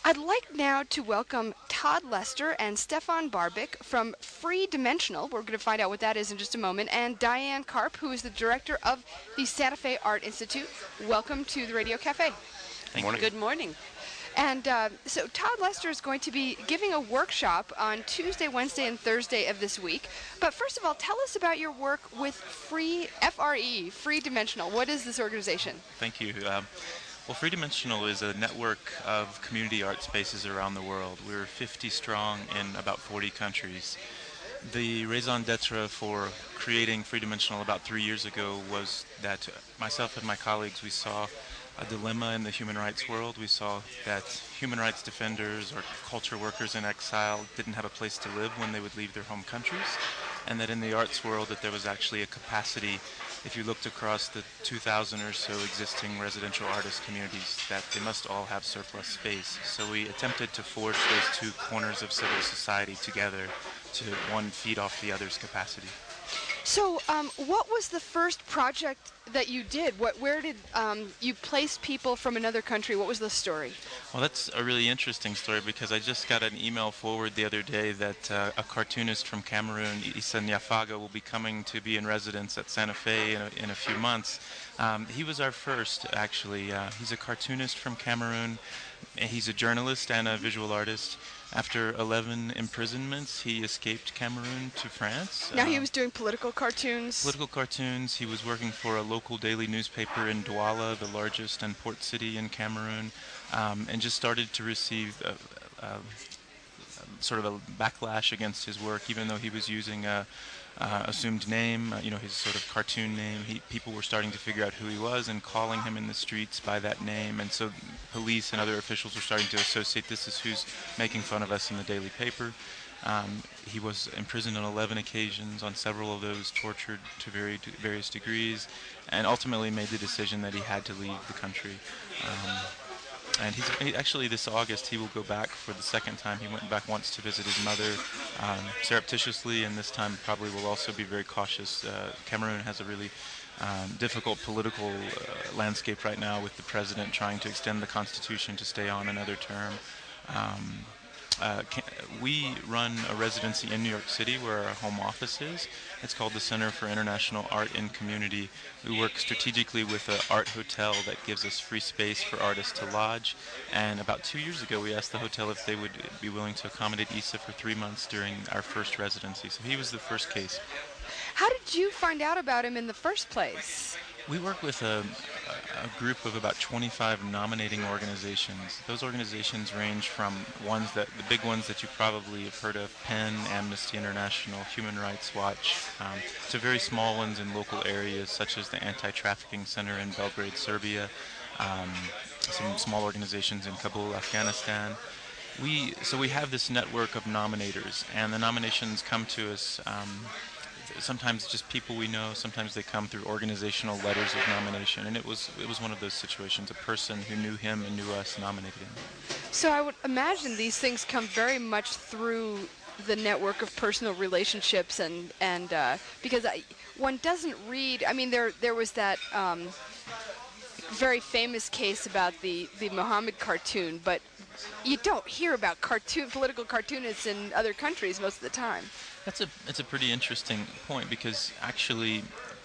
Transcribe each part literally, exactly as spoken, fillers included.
I'd like now to welcome Todd Lester and Stefan Barbic from Free Dimensional. We're going to find out what that is in just a moment. And Diane Karp, who is the director of the Santa Fe Art Institute. Welcome to the Radio Cafe. Good morning. Good morning. And uh, so Todd Lester is going to be giving a workshop on Tuesday, Wednesday, and Thursday of this week. But first of all, tell us about your work with Free, F R E, Free Dimensional. What is this organization? Thank you. Um, well, Free Dimensional is a network of community art spaces around the world. We're fifty strong in about forty countries. The raison d'etre for creating Free Dimensional about three years ago was that myself and my colleagues, we saw a dilemma in the human rights world. We saw that human rights defenders or culture workers in exile didn't have a place to live when they would leave their home countries, and that in the arts world that there was actually a capacity, if you looked across the two thousand or so existing residential artist communities, that they must all have surplus space. So we attempted to forge those two corners of civil society together to, one, feed off the other's capacity. So, um, what was the first project that you did? What, where did um, you place people from another country? What was the story? Well, that's a really interesting story because I just got an email forward the other day that uh, a cartoonist from Cameroon, Issa Nyafaga, will be coming to be in residence at Santa Fe in a, in a few months. Um, he was our first, actually. Uh, he's a cartoonist from Cameroon. He's a journalist and a visual artist. After eleven imprisonments, he escaped Cameroon to France. Now uh, he was doing political cartoons. Political cartoons. He was working for a local daily newspaper in Douala, the largest and port city in Cameroon, um, and just started to receive a, a, a, sort of a backlash against his work, even though he was using a uh, assumed name, uh, you know, his sort of cartoon name. He, people were starting to figure out who he was and calling him in the streets by that name, and so police and other officials were starting to associate this as who's making fun of us in the daily paper. Um, he was imprisoned on eleven occasions, on several of those tortured to very, various degrees, and ultimately made the decision that he had to leave the country. Um, and he's he, actually this August he will go back for the second time. He went back once to visit his mother um, surreptitiously, and this time probably will also be very cautious. Uh, Cameroon has a really Um, difficult political uh, landscape right now, with the president trying to extend the constitution to stay on another term. Um, uh, can, we run a residency in New York City where our home office is. It's called the Center for International Art in Community. We work strategically with an art hotel that gives us free space for artists to lodge. And about two years ago, we asked the hotel if they would be willing to accommodate Issa for three months during our first residency. So he was the first case. How did you find out about him in the first place? We work with a, a group of about twenty-five nominating organizations. Those organizations range from ones that, the big ones that you probably have heard of, PEN, Amnesty International, Human Rights Watch, um, to very small ones in local areas such as the Anti-Trafficking Center in Belgrade, Serbia, um, some small organizations in Kabul, Afghanistan. We, so we have this network of nominators, and the nominations come to us um, sometimes just people we know, sometimes they come through organizational letters of nomination, and it was it was one of those situations. A person who knew him and knew us nominated him. So I would imagine these things come very much through the network of personal relationships, and and uh, because I, one doesn't read. I mean, there there was that um, very famous case about the the Muhammad cartoon, but you don't hear about cartoon political cartoonists in other countries most of the time. That's a it's a pretty interesting point, because actually,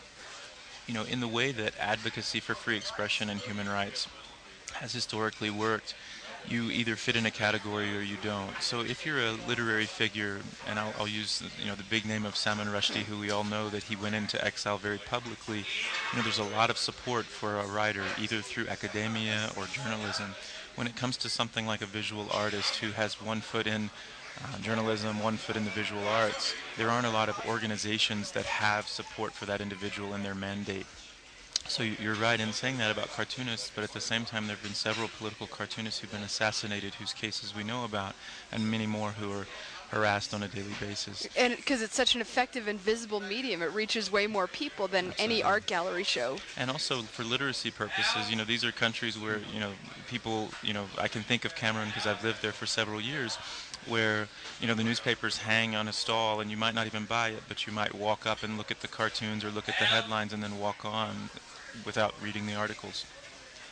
you know, in the way that advocacy for free expression and human rights has historically worked, you either fit in a category or you don't. So if you're a literary figure, and I'll, I'll use you know the big name of Salman Rushdie, who we all know that he went into exile very publicly. You know, there's a lot of support for a writer, either through academia or journalism. When it comes to something like a visual artist who has one foot in Uh, journalism, one foot in the visual arts, there aren't a lot of organizations that have support for that individual in their mandate. So you're right in saying that about cartoonists, but at the same time there have been several political cartoonists who've been assassinated whose cases we know about, and many more who are harassed on a daily basis. And because it's such an effective and visible medium, it reaches way more people than Absolutely. any art gallery show. And also for literacy purposes, you know, these are countries where, you know, people, you know, I can think of Cameroon because I've lived there for several years, where, you know, the newspapers hang on a stall and you might not even buy it, but you might walk up and look at the cartoons or look at the headlines and then walk on without reading the articles.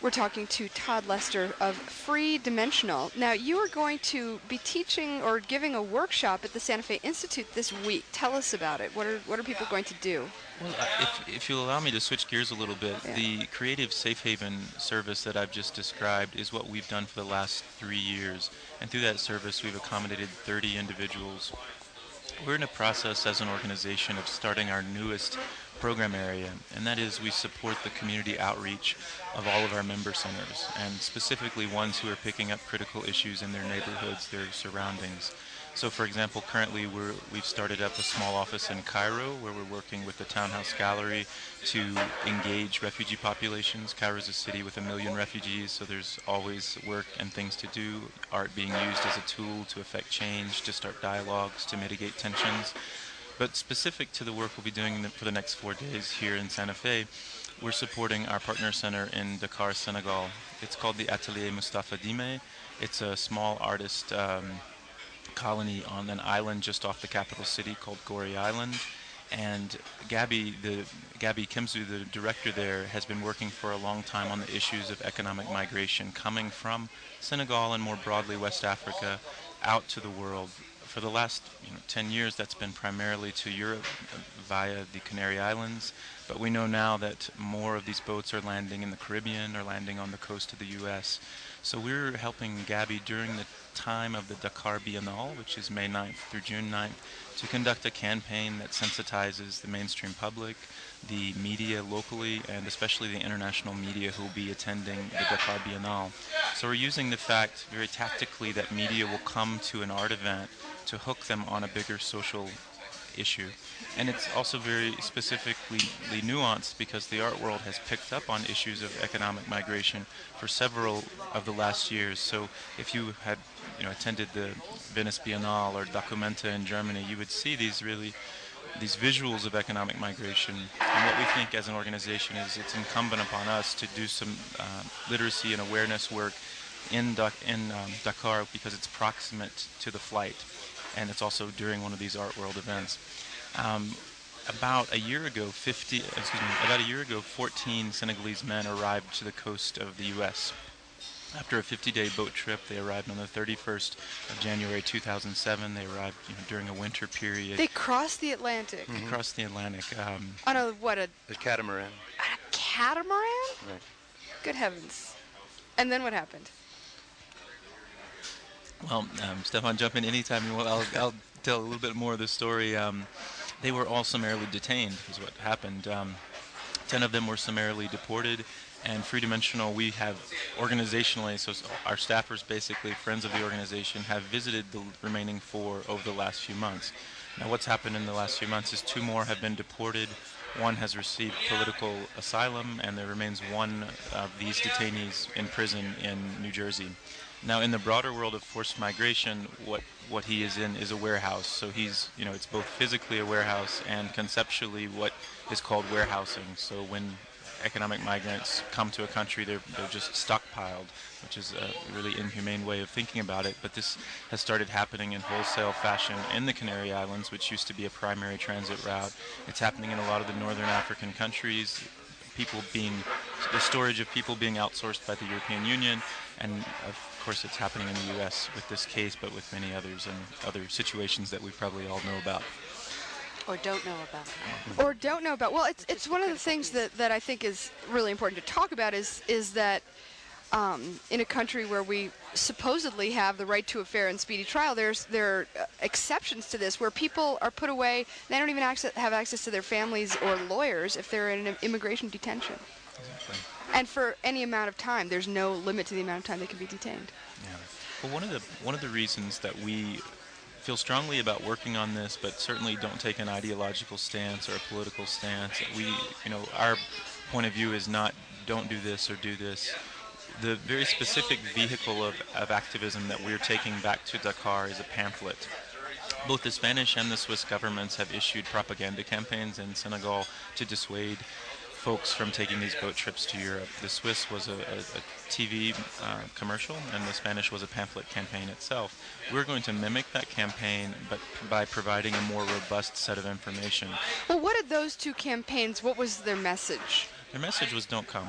We're talking to Todd Lester of Free Dimensional. Now, you are going to be teaching or giving a workshop at the Santa Fe Institute this week. Tell us about it. What are what are people going to do? Well, uh, if, if you'll allow me to switch gears a little bit, Yeah. the Creative Safe Haven service that I've just described is what we've done for the last three years. And through that service, we've accommodated thirty individuals. We're in a process as an organization of starting our newest program area, and that is we support the community outreach of all of our member centers, and specifically ones who are picking up critical issues in their neighborhoods, their surroundings. So, for example, currently we're, we've started up a small office in Cairo where we're working with the Townhouse Gallery to engage refugee populations. Cairo is a city with a million refugees, so there's always work and things to do, art being used as a tool to affect change, to start dialogues, to mitigate tensions. But specific to the work we'll be doing for the next four days here in Santa Fe, we're supporting our partner center in Dakar, Senegal. It's called the Atelier Mustafa Dime. It's a small artist um, colony on an island just off the capital city called Gorée Island. And Gabby, the Gabby Kimzu, the director there, has been working for a long time on the issues of economic migration coming from Senegal and more broadly West Africa out to the world. For the last you know, ten years, that's been primarily to Europe via the Canary Islands, but we know now that more of these boats are landing in the Caribbean or landing on the coast of the U S. So we're helping Gabby during the time of the Dakar Biennale, which is May ninth through June ninth, to conduct a campaign that sensitizes the mainstream public, the media locally, and especially the international media who will be attending the Dakar Biennale. So we're using the fact very tactically that media will come to an art event to hook them on a bigger social issue. And it's also very specifically nuanced because the art world has picked up on issues of economic migration for several of the last years. So if you had you know, attended the Venice Biennale or Documenta in Germany, you would see these really these visuals of economic migration. And what we think as an organization is it's incumbent upon us to do some uh, literacy and awareness work in, Dak- in um, Dakar because it's proximate to the flight. And it's also during one of these art world events. Um, about a year ago, fifty, excuse me, about a year ago, fourteen Senegalese men arrived to the coast of the U S. After a fifty-day boat trip, they arrived on the thirty-first of January two thousand seven. They arrived you know, during a winter period. They crossed the Atlantic. They crossed the Atlantic. Um, On a, what, a, The catamaran. a catamaran? Right. Good heavens. And then what happened? Well, um, Stefan, jump in anytime you want. I'll, I'll tell a little bit more of the story. Um, they were all summarily detained, is what happened. Um, ten of them were summarily deported, and Free Dimensional, we have organizationally, so our staffers, basically friends of the organization, have visited the remaining four over the last few months. Now, what's happened in the last few months is two more have been deported. One has received political asylum, and there remains one of these detainees in prison in New Jersey. Now, in the broader world of forced migration, what, what he is in is a warehouse. So he's, you know, it's both physically a warehouse and conceptually what is called warehousing. So when economic migrants come to a country, they're, they're just stockpiled, which is a really inhumane way of thinking about it. But this has started happening in wholesale fashion in the Canary Islands, which used to be a primary transit route. It's happening in a lot of the northern African countries. People being, the storage of people being outsourced by the European Union, and of course it's happening in the U S with this case, but with many others and other situations that we probably all know about. Or don't know about. Or don't know about. Well, it's it's one of the things that, that I think is really important to talk about is is that um, in a country where we supposedly have the right to a fair and speedy trial, there's there are uh, exceptions to this where people are put away. They don't even access, have access to their families or lawyers if they're in an immigration detention. Exactly. And for any amount of time, there's no limit to the amount of time they can be detained. Yeah. Well, one of the one of the reasons that we feel strongly about working on this, but certainly don't take an ideological stance or a political stance. We, you know, our point of view is not don't do this or do this. The very specific vehicle of, of activism that we're taking back to Dakar is a pamphlet. Both the Spanish and the Swiss governments have issued propaganda campaigns in Senegal to dissuade folks from taking these boat trips to Europe. The Swiss was a, a, a T V uh, commercial, and the Spanish was a pamphlet campaign itself. We're going to mimic that campaign, but by providing a more robust set of information. Well, what did those two campaigns, what was their message? Their message was don't come.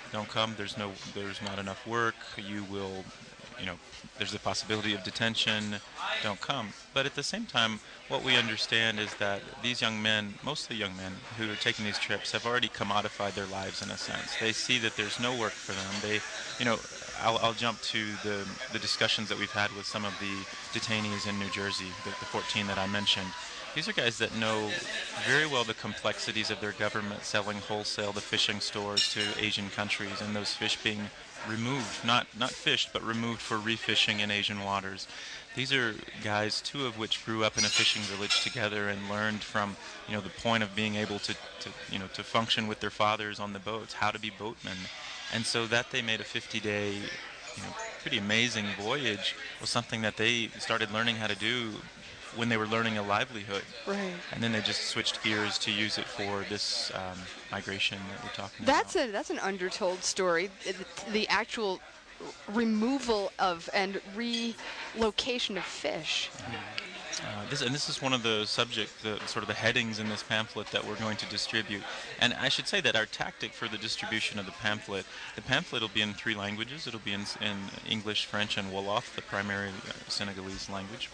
don't come. There's no, there's not enough work. You will, you know, there's the possibility of detention. Don't come. But at the same time, what we understand is that these young men, mostly young men who are taking these trips, have already commodified their lives in a sense. They see that there's no work for them. They, you know, I'll, I'll jump to the the discussions that we've had with some of the detainees in New Jersey, the, the fourteen that I mentioned. These are guys that know very well the complexities of their government selling wholesale the fishing stores to Asian countries, and those fish being removed, not not fished, but removed for refishing in Asian waters. These are guys, two of which grew up in a fishing village together and learned from, you know, the point of being able to, to you know, to function with their fathers on the boats, how to be boatmen. And so that they made a fifty-day, you know, pretty amazing voyage was something that they started learning how to do when they were learning a livelihood. Right. And then they just switched gears to use it for this um, migration that we're talking That's about. a that's an undertold story. The, the actual removal of and relocation of fish. Uh, this, and this is one of the subject, the sort of the headings in this pamphlet that we're going to distribute. And I should say that our tactic for the distribution of the pamphlet, the pamphlet will be in three languages. It'll be in, in English, French, and Wolof, the primary uh, Senegalese language.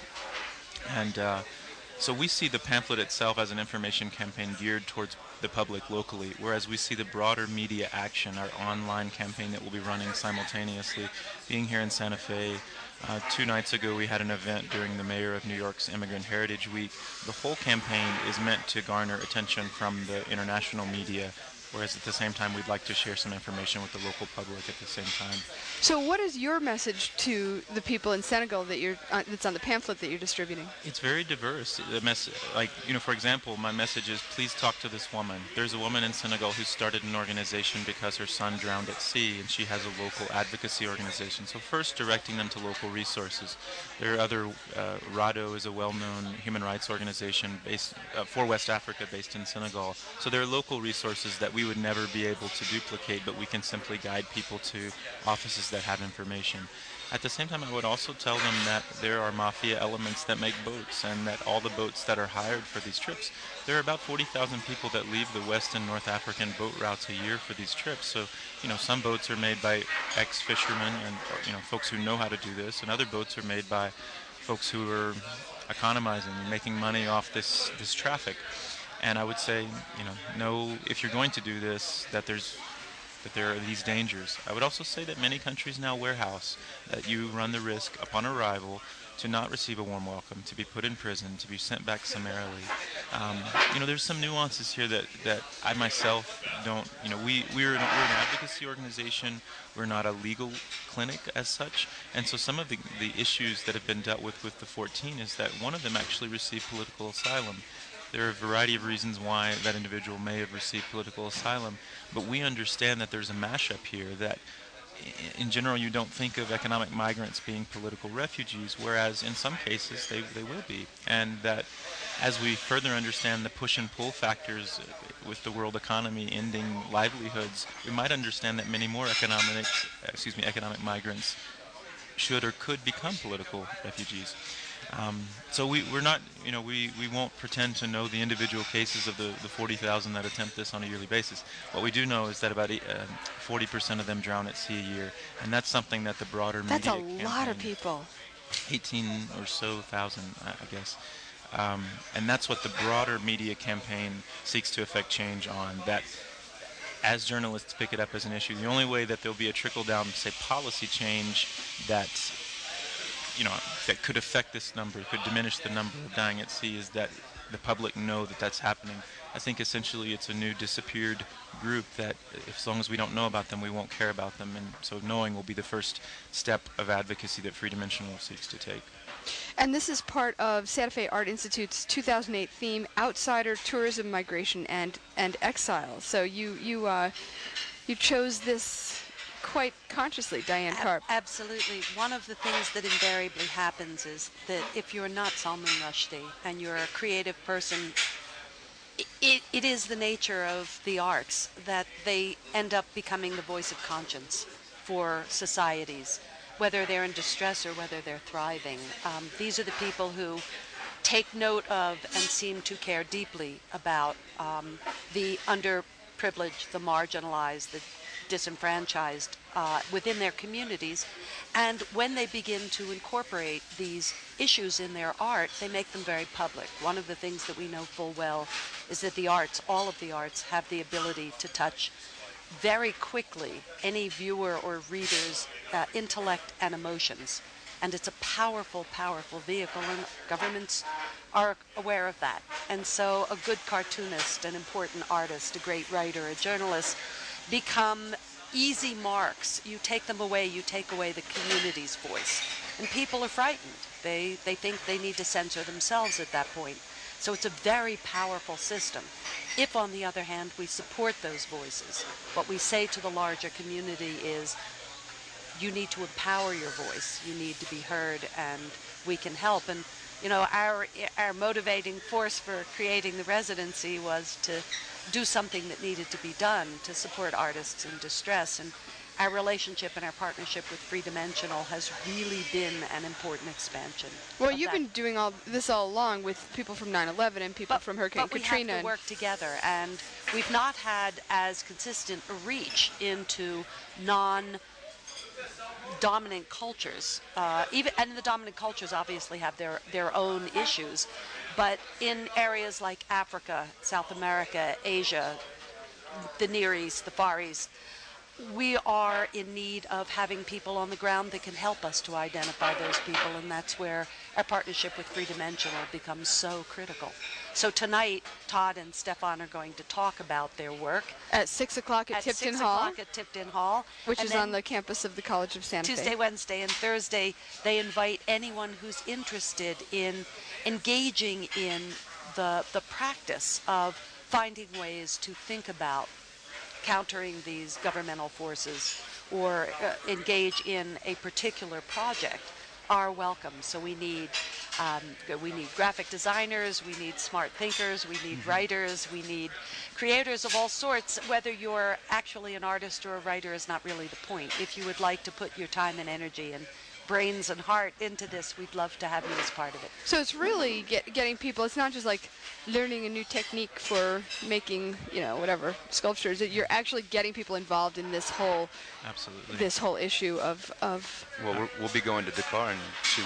And uh, so we see the pamphlet itself as an information campaign geared towards the public locally, whereas we see the broader media action, our online campaign that we'll be running simultaneously, being here in Santa Fe. Uh, two nights ago we had an event during the Mayor of New York's Immigrant Heritage Week. The whole campaign is meant to garner attention from the international media, whereas at the same time we'd like to share some information with the local public at the same time. So what is your message to the people in Senegal that you're uh, that's on the pamphlet that you're distributing? It's very diverse. The mess- like, you know, for example, my message is please talk to this woman. There's a woman in Senegal who started an organization because her son drowned at sea, and she has a local advocacy organization. So first, directing them to local resources. There are other, uh, RADO is a well-known human rights organization based uh, for West Africa, based in Senegal. So there are local resources that we would never be able to duplicate, but we can simply guide people to offices that have information. At the same time, I would also tell them that there are mafia elements that make boats, and that all the boats that are hired for these trips, there are about forty thousand people that leave the West and North African boat routes a year for these trips. So, you know, some boats are made by ex-fishermen and, you know, folks who know how to do this, and other boats are made by folks who are economizing and making money off this, this traffic. And I would say, you know, know if you're going to do this, that there's that there are these dangers. I would also say that many countries now warehouse that you run the risk upon arrival to not receive a warm welcome, to be put in prison, to be sent back summarily. Um, you know, there's some nuances here that, that I myself don't, you know, we, we're, an, we're an advocacy organization. We're not a legal clinic as such. And so some of the, the issues that have been dealt with with the fourteen is that one of them actually received political asylum. There are a variety of reasons why that individual may have received political asylum, but we understand that there's a mashup here that in general you don't think of economic migrants being political refugees, whereas in some cases they, they will be. And that as we further understand the push and pull factors with the world economy ending livelihoods, we might understand that many more economic, excuse me, economic migrants should or could become political refugees. Um, so we, we're not, you know, we, we won't pretend to know the individual cases of the, the forty thousand that attempt this on a yearly basis. What we do know is that about eight, uh, forty percent of them drown at sea a year, and that's something that the broader That's media a lot of people. eighteen or so thousand, I, I guess. Um, and that's what the broader media campaign seeks to effect change on, that as journalists pick it up as an issue, the only way that there'll be a trickle-down, say, policy change that you know, that could affect this number, could diminish the number of dying at sea, is that the public know that that's happening. I think essentially it's a new disappeared group that if, as long as we don't know about them, we won't care about them. And so knowing will be the first step of advocacy that Free Dimensional seeks to take. And this is part of Santa Fe Art Institute's two thousand eight theme, Outsider, Tourism, Migration, and, and Exile. So you, you, uh, you chose this quite consciously, Diane Karp. Ab- absolutely. One of the things that invariably happens is that if you're not Salman Rushdie and you're a creative person, it, it is the nature of the arts that they end up becoming the voice of conscience for societies, whether they're in distress or whether they're thriving. Um, these are the people who take note of and seem to care deeply about um, the underprivileged, the marginalized, the disenfranchised uh, within their communities. And when they begin to incorporate these issues in their art, they make them very public. One of the things that we know full well is that the arts, all of the arts, have the ability to touch very quickly any viewer or reader's uh, intellect and emotions. And it's a powerful, powerful vehicle, and governments are aware of that. And so a good cartoonist, an important artist, a great writer, a journalist become easy marks. You take them away, you take away the community's voice. And people are frightened. They, they think they need to censor themselves at that point. So it's a very powerful system. If, on the other hand, we support those voices, what we say to the larger community is, you need to empower your voice. You need to be heard, and we can help. And, you know, our our motivating force for creating the residency was to do something that needed to be done to support artists in distress. And our relationship and our partnership with Free Dimensional has really been an important expansion. Well, of you've that. been doing all this all along with people from nine eleven and people But, from Hurricane but we Katrina. have to work together, and we've not had as consistent a reach into non- dominant cultures, uh, even and the dominant cultures obviously have their their own issues, but in areas like Africa, South America, Asia, the Near East, the Far East, we are in need of having people on the ground that can help us to identify those people, and that's where our partnership with Free Dimensional becomes so critical. So tonight, Todd and Stefan are going to talk about their work At six o'clock at, at Tipton six Hall, o'clock at Tipton Hall, which and is then on the campus of the College of Santa Tuesday, Fe. Wednesday, and Thursday. They invite anyone who's interested in engaging in the the practice of finding ways to think about countering these governmental forces or uh, engage in a particular project are welcome. So we need um, we need graphic designers, we need smart thinkers, we need writers, we need creators of all sorts. Whether you're actually an artist or a writer is not really the point. If you would like to put your time and energy and brains and heart into this, we'd love to have you as part of it. So it's really get, getting people, it's not just like learning a new technique for making, you know, whatever, sculptures. You're actually getting people involved in this whole Absolutely. this whole issue of, of Well, we're, we'll be going to Dakar in two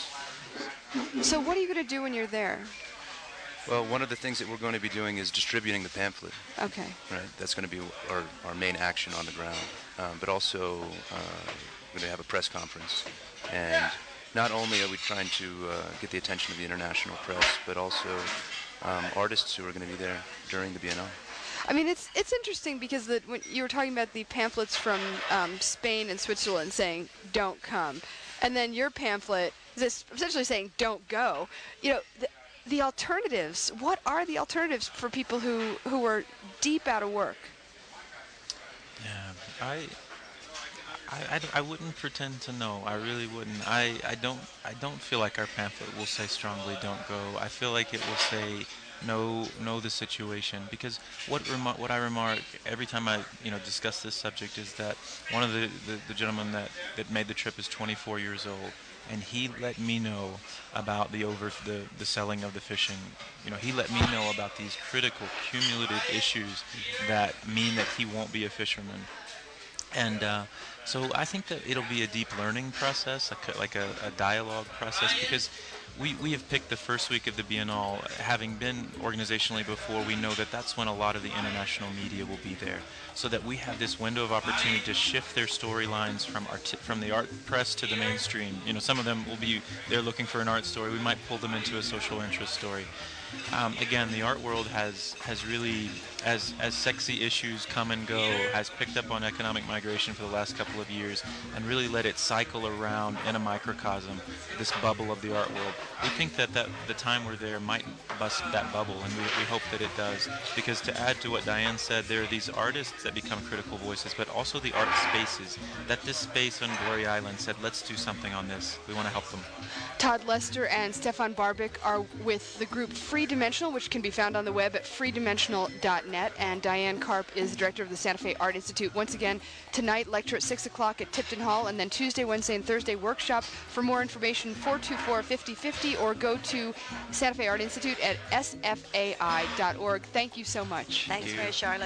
weeks. So what are you going to do when you're there? Well, one of the things that we're going to be doing is distributing the pamphlet. Okay. Right, that's going to be our, our main action on the ground. Um, but also, uh, we're going to have a press conference. And not only are we trying to uh, get the attention of the international press, but also um, artists who are going to be there during the Biennale. I mean, it's it's interesting because the, when you were talking about the pamphlets from um, Spain and Switzerland saying "don't come," and then your pamphlet is essentially saying "don't go." You know, the, the alternatives. What are the alternatives for people who who are deep out of work? Yeah, I, I, I, I wouldn't pretend to know. I really wouldn't. I, I don't I don't feel like our pamphlet will say strongly "don't go." I feel like it will say know know the situation, because what remar- what I remark every time I you know discuss this subject is that one of the, the, the gentlemen that, that made the trip is twenty-four years old, and he let me know about the over the, the selling of the fishing. You know, he let me know about these critical cumulative issues that mean that he won't be a fisherman. And uh, so I think that it'll be a deep learning process, like a, like a, a dialogue process, because we, we have picked the first week of the Biennale. Having been organizationally before, we know that that's when a lot of the international media will be there, so that we have this window of opportunity to shift their storylines from art, from the art press to the mainstream. You know, some of them will be there looking for an art story. We might pull them into a social interest story. Um, again, the art world has has really, as as sexy issues come and go, has picked up on economic migration for the last couple of years and really let it cycle around in a microcosm, this bubble of the art world. We think that, that the time we're there might bust that bubble, and we, we hope that it does, because to add to what Diane said, there are these artists that become critical voices, but also the art spaces, that this space on Glory Island said, let's do something on this. We want to help them. Todd Lester and Stefan Barbic are with the group Free Dimensional, which can be found on the web at free dimensional dot net, and Diane Karp is the director of the Santa Fe Art Institute. Once again, tonight, lecture at six o'clock at Tipton Hall, and then Tuesday, Wednesday, and Thursday, workshop. For more information, four two four, five oh five oh, or go to Santa Fe Art Institute at s f a i dot org. Thank you so much. Thanks, Mary Charlotte.